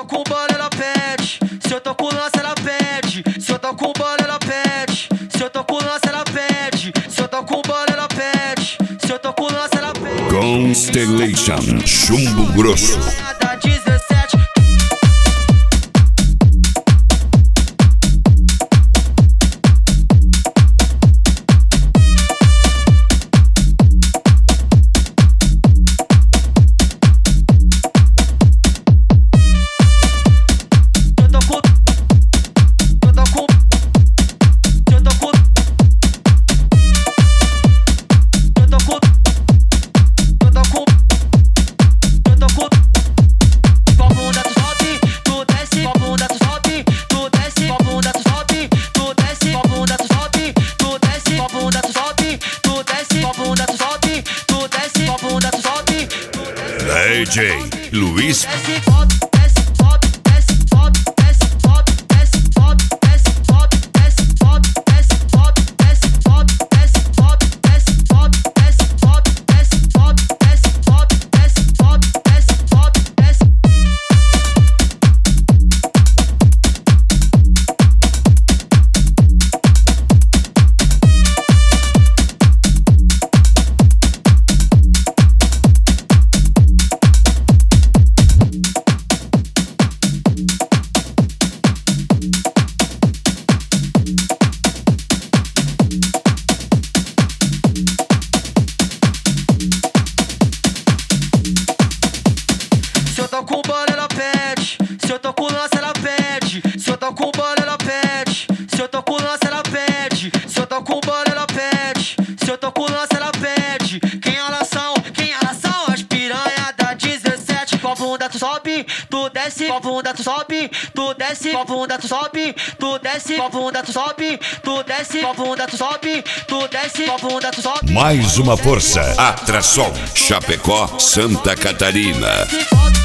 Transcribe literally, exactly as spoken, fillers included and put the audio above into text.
tô com bola, ela pede. Se eu tô com lança, ela pede. Se eu tô com bola, ela pede. Se eu tô com lança, ela pede. Se eu tô com bola, ela pede. Se eu tô com lança, ela pede. Constellation, chumbo grosso. D J Luiz. Se eu tô com bola, ela pede. Se eu tô com lança, ela pede. Se eu tô com bola, ela pede. Se eu tô com lança, ela pede. Se eu tô com bola, ela pede. Se eu tô com lança, ela pede. Quem elas são? Quem elas são? As piranha da dezessete. Com a bunda tu sobe, tu desce. Com a bunda tu sobe, tu desce. Com a bunda tu sobe, tu desce. Com a bunda tu sobe, tu desce. Com a bunda tu sobe, tu desce. Com a bunda tu sobe. Mais uma força. Atração. Chapecó, Santa Catarina.